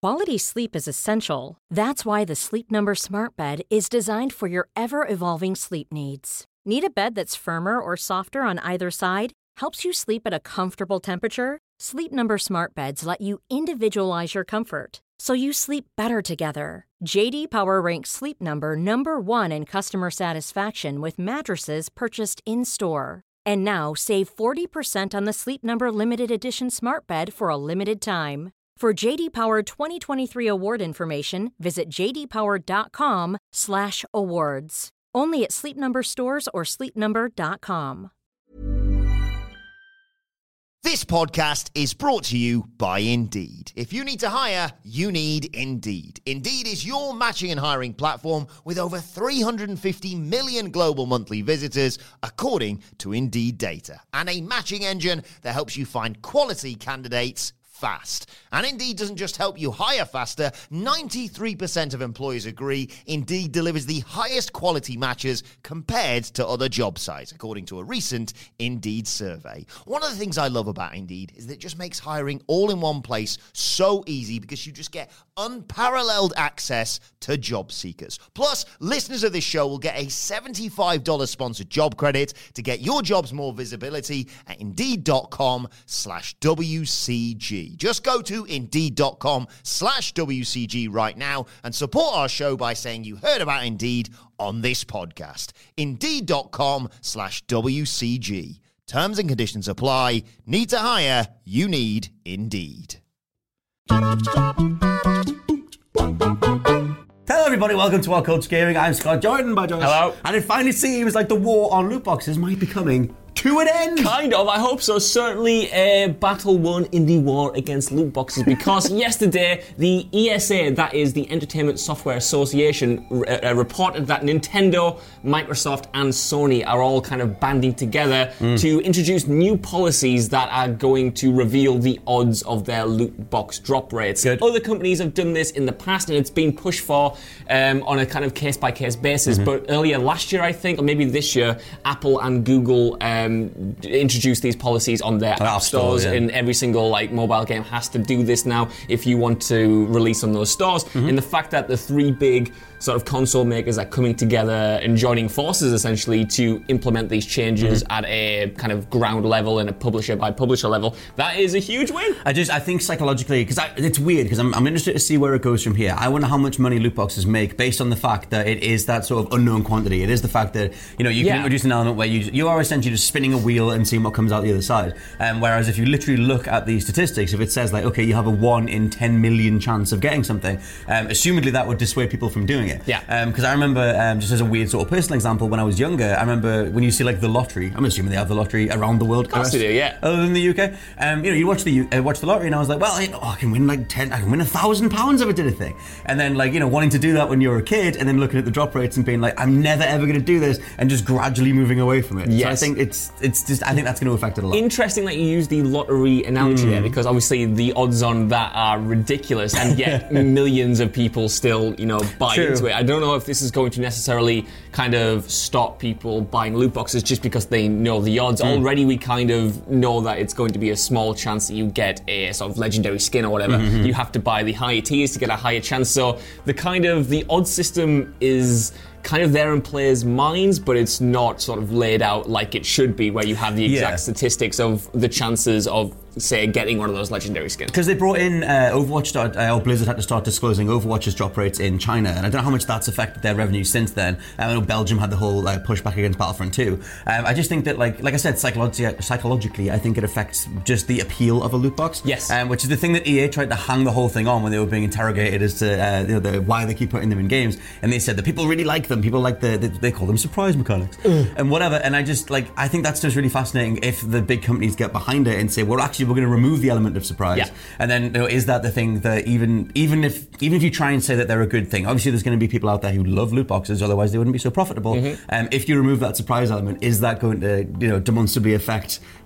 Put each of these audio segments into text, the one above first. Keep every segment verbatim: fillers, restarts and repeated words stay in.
Quality sleep is essential. That's why the Sleep Number Smart Bed is designed for your ever-evolving sleep needs. Need a bed that's firmer or softer on either side? Helps you sleep at a comfortable temperature? Sleep Number Smart Beds let you individualize your comfort, so you sleep better together. J D Power ranks Sleep Number number one in customer satisfaction with mattresses purchased in-store. And now, save forty percent on the Sleep Number Limited Edition Smart Bed for a limited time. For J D Power twenty twenty-three award information, visit j d power dot com slash awards. Only at Sleep Number stores or sleep number dot com. This podcast is brought to you by Indeed. If you need to hire, you need Indeed. Indeed is your matching and hiring platform with over three hundred fifty million global monthly visitors, according to Indeed data, and a matching engine that helps you find quality candidates fast. And Indeed doesn't just help you hire faster. ninety-three percent of employers agree Indeed delivers the highest quality matches compared to other job sites, according to a recent Indeed survey. One of the things I love about Indeed is that it just makes hiring all in one place so easy because you just get unparalleled access to job seekers. Plus, listeners of this show will get a seventy-five dollars sponsored job credit to get your jobs more visibility at Indeed.com slash WCG. Just go to Indeed.com slash WCG right now and support our show by saying you heard about Indeed on this podcast. Indeed.com slash WCG. Terms and conditions apply. Need to hire? You need Indeed. Hello everybody, welcome to Our Culture Gaming. I'm Scott Jordan by Josh. Hello. And it finally seems like the war on loot boxes might be coming to an end. Kind of, I hope so. Certainly a battle won in the war against loot boxes, because yesterday the E S A, that is the Entertainment Software Association, uh, reported that Nintendo, Microsoft and Sony are all kind of banding together mm. to introduce new policies that are going to reveal the odds of their loot box drop rates. Good. Other companies have done this in the past and it's been pushed for um, on a kind of case-by-case basis, mm-hmm. but earlier last year, I think, or maybe this year, Apple and Google um, Um, introduce these policies on their app stores, yeah. And every single like mobile game has to do this now if you want to release on those stores. Mm-hmm. And the fact that the three big sort of console makers are coming together and joining forces essentially to implement these changes mm-hmm. at a kind of ground level and a publisher by publisher level, that is a huge win. I just I think psychologically, because it's weird, because I'm, I'm interested to see where it goes from here. I wonder how much money loot boxes make based on the fact that it is that sort of unknown quantity. It is the fact that, you know, you can yeah. introduce an element where you you are essentially just spinning a wheel and seeing what comes out the other side. Um, whereas if you literally look at the statistics, if it says like, okay, you have a one in ten million chance of getting something, um, assumedly that would dissuade people from doing it. Yeah. Because um, I remember, um, just as a weird sort of personal example, when I was younger, I remember when you see like the lottery, I'm assuming they have the lottery around the world. Of course they do, yeah. Other than the U K. Um, you know, you watch the uh, watch the lottery and I was like, well, you know, I can win like ten, I can win a thousand pounds if I did a thing. And then like, you know, wanting to do that when you're a kid and then looking at the drop rates and being like, I'm never ever going to do this, and just gradually moving away from it. Yes. So I think it's, it's just, I think that's going to affect it a lot. Interesting that you use the lottery analogy mm. there, because obviously the odds on that are ridiculous, and yet millions of people still, you know, buy True. into it. I don't know if this is going to necessarily kind of stop people buying loot boxes just because they know the odds. Mm. Already we kind of know that it's going to be a small chance that you get a sort of legendary skin or whatever. Mm-hmm. You have to buy the higher tiers to get a higher chance. So the kind of, the odds system is kind of there in players' minds, but it's not sort of laid out like it should be, where you have the exact yeah. statistics of the chances of, say, getting one of those legendary skins. Because they brought in uh, Overwatch, start, uh, or Blizzard had to start disclosing Overwatch's drop rates in China, and I don't know how much that's affected their revenue since then. I know Belgium had the whole uh, pushback against Battlefront two. Um, I just think that, like like I said, psychologi- psychologically, I think it affects just the appeal of a loot box. Yes. Um, which is the thing that E A tried to hang the whole thing on when they were being interrogated as to uh, you know, the, why they keep putting them in games, and they said that people really like them. People like the, the they call them surprise mechanics mm. and whatever. And I just like I think that's just really fascinating if the big companies get behind it and say, well, actually, we're going to remove the element of surprise. Yeah. And then, you know, is that the thing that even even if even if you try and say that they're a good thing, obviously there's going to be people out there who love loot boxes, otherwise they wouldn't be so profitable. Mm-hmm. Um, if you remove that surprise element, is that going to, you know, demonstrably affect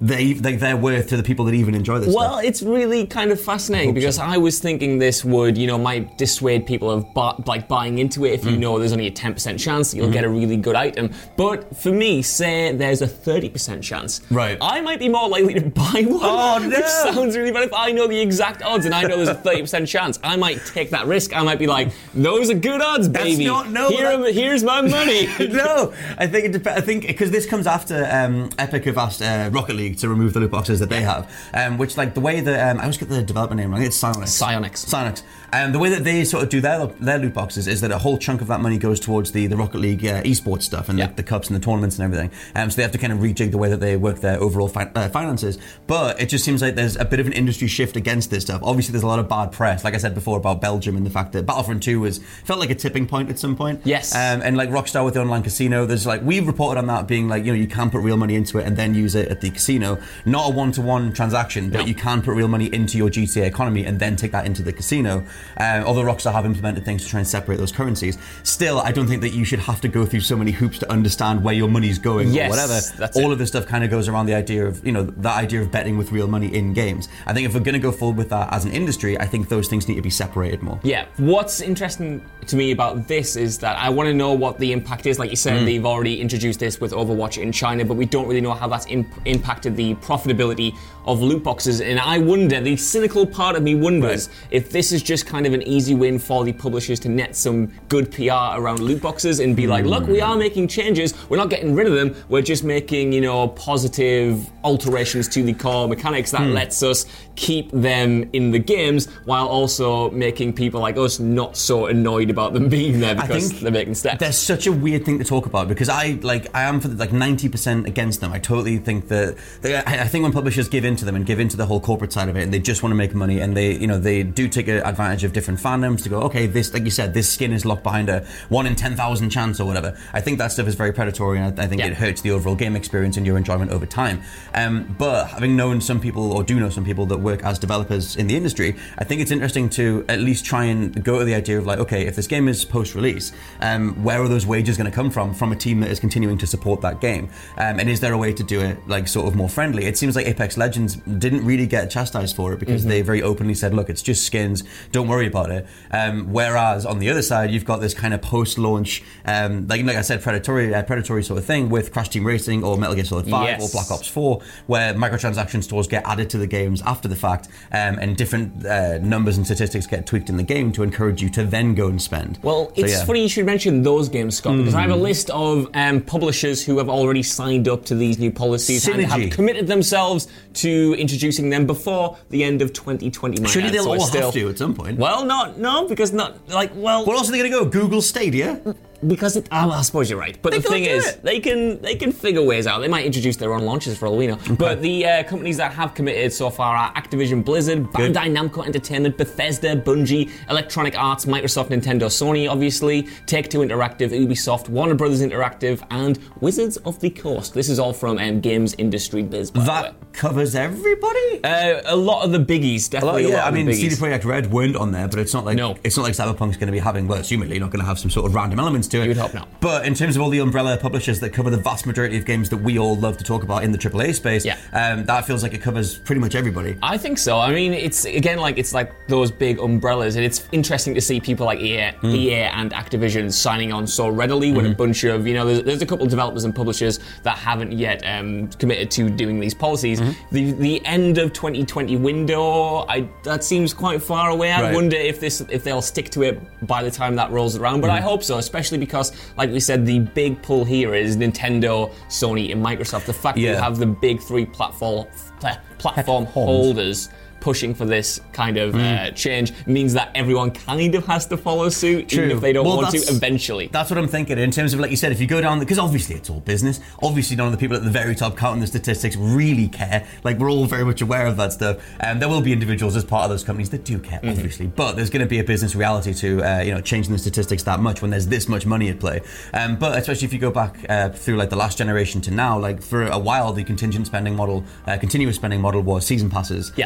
they like they're worth to the people that even enjoy this well, stuff. It's really kind of fascinating because so. I was thinking this would, you know, might dissuade people of bu- like buying into it if you mm. know there's only a ten percent chance that you'll mm-hmm. get a really good item. But for me, say there's a thirty percent chance. Right. I might be more likely to buy one. Oh, no. Which sounds really bad. If I know the exact odds and I know there's a thirty percent chance, I might take that risk. I might be like, those are good odds, baby. That's not, no, Here, that... Here's my money. No, I think it dep- I think because this comes after um, Epic have asked uh, Rocket League to remove the loot boxes that they have, um, which like the way that um, I always get the developer name wrong. It's Psyonix. Psyonix. Psyonix. Um, the way that they sort of do their their loot boxes is that a whole chunk of that money goes towards the, the Rocket League uh, esports stuff and yeah. the, the cups and the tournaments and everything. Um, so they have to kind of rejig the way that they work their overall fi- uh, finances. But it just seems like there's a bit of an industry shift against this stuff. Obviously, there's a lot of bad press, like I said before about Belgium and the fact that Battlefront two was felt like a tipping point at some point. Yes. Um, and like Rockstar with the online casino, there's like we've reported on that being like you know you can put real money into it and then use it at the casino. Not a one-to-one transaction, but no. you can put real money into your G T A economy and then take that into the casino. Um, although Rockstar have implemented things to try and separate those currencies. Still, I don't think that you should have to go through so many hoops to understand where your money's going yes, or whatever. That's All it. of this stuff kind of goes around the idea of, you know, that idea of betting with real money in games. I think if we're going to go forward with that as an industry, I think those things need to be separated more. Yeah. What's interesting to me about this is that I want to know what the impact is. Like you said, mm. they've already introduced this with Overwatch in China, but we don't really know how that's imp- impacted the profitability of loot boxes. And I wonder, the cynical part of me wonders right. if this is just kind of an easy win for the publishers to net some good P R around loot boxes and be mm. like, look, we are making changes. We're not getting rid of them. We're just making, you know, positive alterations to the core mechanics that mm. lets us keep them in the games while also making people like us not so annoyed about them being there because they're making steps. There's such a weird thing to talk about because I like I am for the, like ninety percent against them. I totally think that they, I think when publishers give in to them and give into the whole corporate side of it and they just want to make money and they you know they do take advantage of different fandoms to go okay this like you said this skin is locked behind a one in ten thousand chance or whatever. I think that stuff is very predatory and I, I think yeah. it hurts the overall game experience and your enjoyment over time. Um, but having known some people or do know some people that work as developers in the industry, I think it's interesting to at least try and go to the idea of like okay if this game is post-release, um, where are those wages going to come from from a team that is continuing to support that game? Um, and is there a way to do it like sort of more friendly? It seems like Apex Legends didn't really get chastised for it because mm-hmm. they very openly said, look, it's just skins, don't worry about it. Um, whereas on the other side, you've got this kind of post-launch, um, like like I said, predatory uh, predatory sort of thing with Crash Team Racing or Metal Gear Solid five yes. or Black Ops four, where microtransaction stores get added to the games after the fact, um, and different uh, numbers and statistics get tweaked in the game to encourage you to then go and spend. Well, so, it's yeah. funny you should mention those games, Scott, because mm. I have a list of um, publishers who have already signed up to these new policies Synergy. and have committed themselves to introducing them before the end of twenty twenty. Surely they'll so all still, have to at some point. Well, not no, because not like well. What else are they going to go? Google Stadia? Because it, oh, I suppose you're right, but they the thing is, it. they can they can figure ways out. They might introduce their own launches for all we know. Okay. But the uh, companies that have committed so far are Activision Blizzard, Good. Bandai Namco Entertainment, Bethesda, Bungie, Electronic Arts, Microsoft, Nintendo, Sony, obviously, Take-Two Interactive, Ubisoft, Warner Brothers Interactive, and Wizards of the Coast. This is all from um, Games Industry Biz. By that the way. covers everybody. Uh, a lot of the biggies, definitely. A lot, yeah, a lot I of mean, the C D Projekt Red weren't on there, but it's not like no. it's not like Cyberpunk's going to be having. Well, assumedly, you're not going to have some sort of random elements to it. You'd hope not. But But in terms of all the umbrella publishers that cover the vast majority of games that we all love to talk about in the triple A space, yeah. um, that feels like it covers pretty much everybody. I think so. I mean, it's again like it's like those big umbrellas, and it's interesting to see people like E A, mm. E A and Activision signing on so readily when mm. a bunch of you know there's, there's a couple of developers and publishers that haven't yet um, committed to doing these policies. Mm-hmm. The the end of twenty twenty window, I that seems quite far away. I right. wonder if this if they'll stick to it by the time that rolls around. But mm. I hope so, especially because, like we said, the big pull here is Nintendo, Sony, and Microsoft. The fact yeah. that you have the big three platform platform holders pushing for this kind of mm. uh, change means that everyone kind of has to follow suit, True. even if they don't well, want to eventually. That's what I'm thinking in terms of, like you said, if you go down, because obviously it's all business, obviously none of the people at the very top counting the statistics really care, like we're all very much aware of that stuff, and um, there will be individuals as part of those companies that do care, mm-hmm. obviously, but there's going to be a business reality to uh, you know changing the statistics that much when there's this much money at play, um, but especially if you go back uh, through like the last generation to now, like for a while the contingent spending model, uh, continuous spending model was season passes, yeah. and then everyone goes,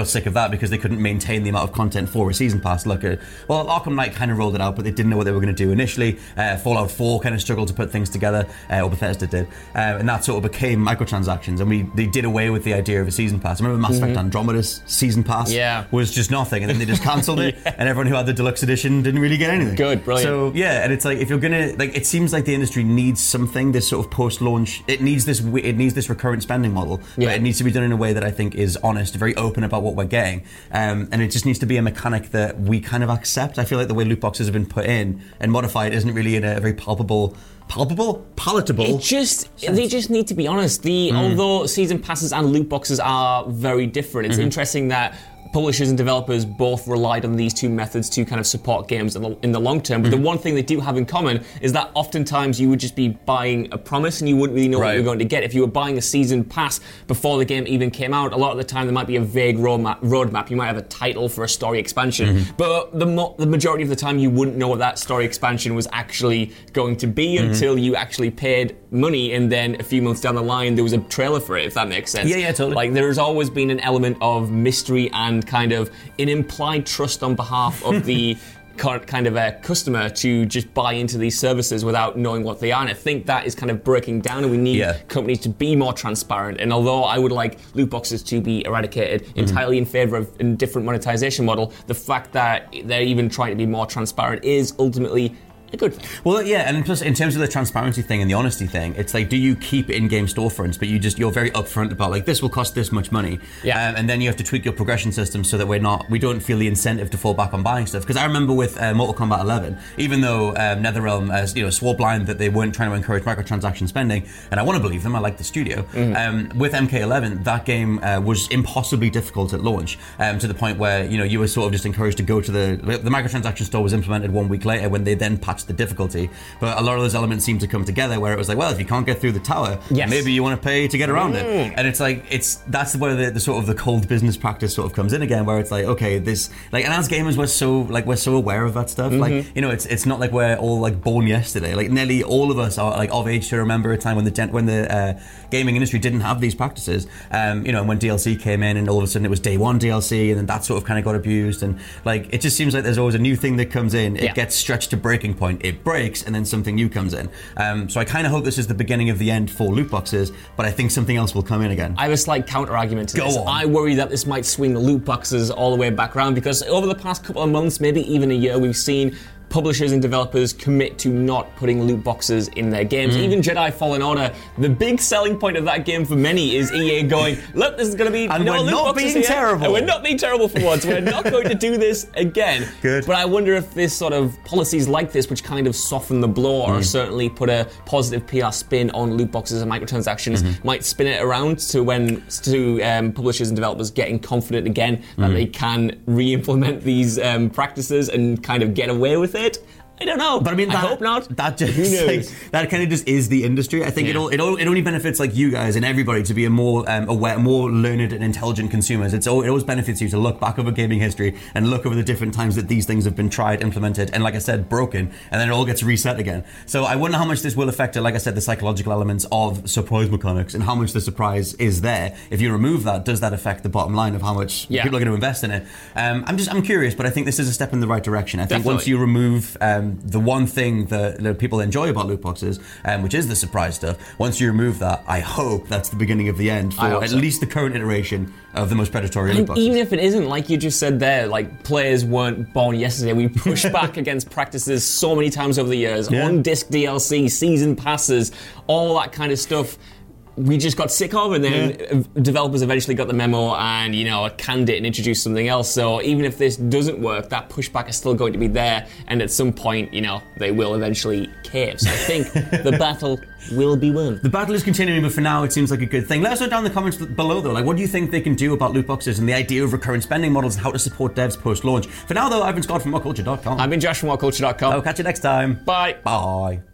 got sick of that because they couldn't maintain the amount of content for a season pass. Look at, well, Arkham Knight kind of rolled it out, but they didn't know what they were going to do initially. Uh, Fallout four kind of struggled to put things together, uh, or Bethesda did, uh, and that sort of became microtransactions, and we they did away with the idea of a season pass. I remember Mass Effect mm-hmm. Andromeda's season pass yeah. was just nothing, and then they just cancelled it, yeah. and everyone who had the deluxe edition didn't really get anything. Good, brilliant. So yeah, and it's like if you're gonna like, it seems like the industry needs something, this sort of post-launch. It needs this. It needs this recurrent spending model, yeah. but it needs to be done in a way that I think is honest, very open about what we're getting, um, and it just needs to be a mechanic that we kind of accept. I feel like the way loot boxes have been put in and modified isn't really in a very palpable. Palpable? Palatable? It just, sense. They just need to be honest. The mm. Although season passes and loot boxes are very different, it's mm-hmm. interesting that publishers and developers both relied on these two methods to kind of support games in the, in the long term. But mm-hmm. the one thing they do have in common is that oftentimes you would just be buying a promise and you wouldn't really know right. what you were going to get. If you were buying a season pass before the game even came out, a lot of the time there might be a vague roadmap. roadmap. You might have a title for a story expansion, mm-hmm. but the, mo- the majority of the time you wouldn't know what that story expansion was actually going to be mm-hmm. until you actually paid money, and then a few months down the line there was a trailer for it, if that makes sense. Yeah, yeah, totally. Like, there's always been an element of mystery and kind of an implied trust on behalf of the kind of a customer to just buy into these services without knowing what they are. And I think that is kind of breaking down, and we need yeah. companies to be more transparent. And although I would like loot boxes to be eradicated, mm-hmm. entirely in favor of a different monetization model, the fact that they're even trying to be more transparent is ultimately a good thing. Well, yeah, and plus in terms of the transparency thing and the honesty thing, it's like, do you keep in-game storefronts, but you just you're very upfront about like, this will cost this much money, yeah, um, and then you have to tweak your progression system so that we're not we don't feel the incentive to fall back on buying stuff. Because I remember with uh, Mortal Kombat eleven, even though um, NetherRealm uh, you know swore blind that they weren't trying to encourage microtransaction spending, and I want to believe them, I like the studio. Mm-hmm. Um, with M K eleven, that game uh, was impossibly difficult at launch, um, to the point where you know you were sort of just encouraged to go to the the microtransaction store was implemented one week later when they then patched the difficulty, but a lot of those elements seem to come together where it was like, well, if you can't get through the tower, yes. maybe you want to pay to get around mm. it. And it's like, it's that's where the, the sort of the cold business practice sort of comes in again, where it's like, okay, this like, and as gamers we're so like we're so aware of that stuff. Mm-hmm. Like, you know, it's it's not like we're all like born yesterday. Like nearly all of us are like of age to remember a time when the when the uh, gaming industry didn't have these practices. Um, you know, and when D L C came in, and all of a sudden it was day one D L C, and then that sort of kind of got abused, and like it just seems like there's always a new thing that comes in. It yeah. gets stretched to breaking point. It breaks, and then something new comes in. Um, so I kind of hope this is the beginning of the end for loot boxes, but I think something else will come in again. I have a slight counter argument to Go this. On. I worry that this might swing the loot boxes all the way back around, because over the past couple of months, maybe even a year, we've seen publishers and developers commit to not putting loot boxes in their games. Mm. Even Jedi Fallen Order, the big selling point of that game for many is E A going, look, this is going to be and no we're loot not boxes being here, terrible. and we're not being terrible for once. We're not going to do this again. Good. But I wonder if this sort of policies like this, which kind of soften the blow, mm. or certainly put a positive P R spin on loot boxes and microtransactions, mm-hmm. might spin it around to when to um, publishers and developers getting confident again that mm. they can re-implement these um, practices and kind of get away with it. I don't know, but I mean, that, I hope not. That just like, that kind of just is the industry. I think yeah. it all it all it only benefits like you guys and everybody to be a more um, aware, more learned and intelligent consumers. It's all, it always benefits you to look back over gaming history and look over the different times that these things have been tried, implemented, and like I said, broken, and then it all gets reset again. So I wonder how much this will affect, like I said, the psychological elements of surprise mechanics and how much the surprise is there. If you remove that, does that affect the bottom line of how much yeah. people are going to invest in it? Um, I'm just I'm curious, but I think this is a step in the right direction. I think Definitely. once you remove um, the one thing that, that people enjoy about loot boxes, um, which is the surprise stuff, once you remove that, I hope that's the beginning of the end for at so. least the current iteration of the most predatory and loot boxes. Even if it isn't, like you just said there, like players weren't born yesterday. We pushed back against practices so many times over the years. Yeah. On-disc D L C, season passes, all that kind of stuff. We just got sick of, and then yeah. developers eventually got the memo and, you know, canned it and introduced something else. So even if this doesn't work, that pushback is still going to be there, and at some point, you know, they will eventually cave. So I think the battle will be won. The battle is continuing, but for now it seems like a good thing. Let us know down in the comments below, though. Like, what do you think they can do about loot boxes and the idea of recurrent spending models and how to support devs post-launch? For now, though, I've been Scott from what culture dot com. I've been Josh from what culture dot com. I'll catch you next time. Bye. Bye.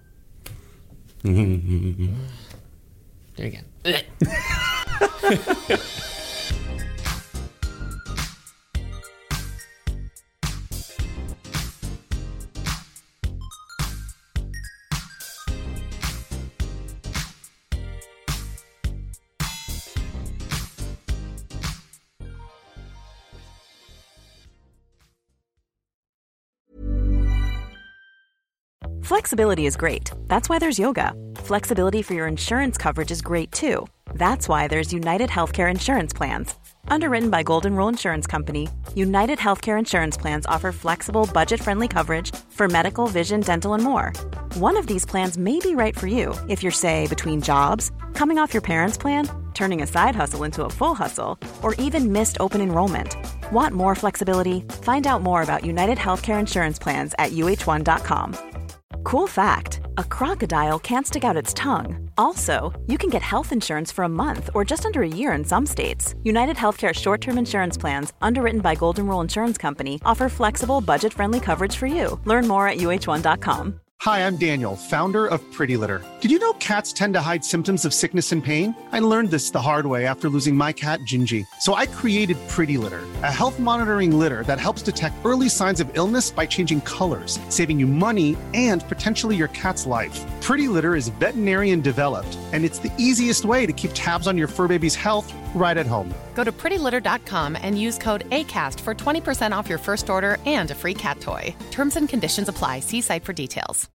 Do it again. Flexibility is great. That's why there's yoga. Flexibility for your insurance coverage is great too. That's why there's United Healthcare Insurance Plans. Underwritten by Golden Rule Insurance Company, United Healthcare Insurance Plans offer flexible, budget-friendly coverage for medical, vision, dental, and more. One of these plans may be right for you if you're, say, between jobs, coming off your parents' plan, turning a side hustle into a full hustle, or even missed open enrollment. Want more flexibility? Find out more about United Healthcare Insurance Plans at U H one dot com. Cool fact, a crocodile can't stick out its tongue. Also, you can get health insurance for a month or just under a year in some states. United Healthcare short-term insurance plans, underwritten by Golden Rule Insurance Company, offer flexible, budget-friendly coverage for you. Learn more at U H one dot com. Hi, I'm Daniel, founder of Pretty Litter. Did you know cats tend to hide symptoms of sickness and pain? I learned this the hard way after losing my cat, Gingy. So I created Pretty Litter, a health monitoring litter that helps detect early signs of illness by changing colors, saving you money and potentially your cat's life. Pretty Litter is veterinarian developed, and it's the easiest way to keep tabs on your fur baby's health right at home. Go to pretty litter dot com and use code ACAST for twenty percent off your first order and a free cat toy. Terms and conditions apply. See site for details.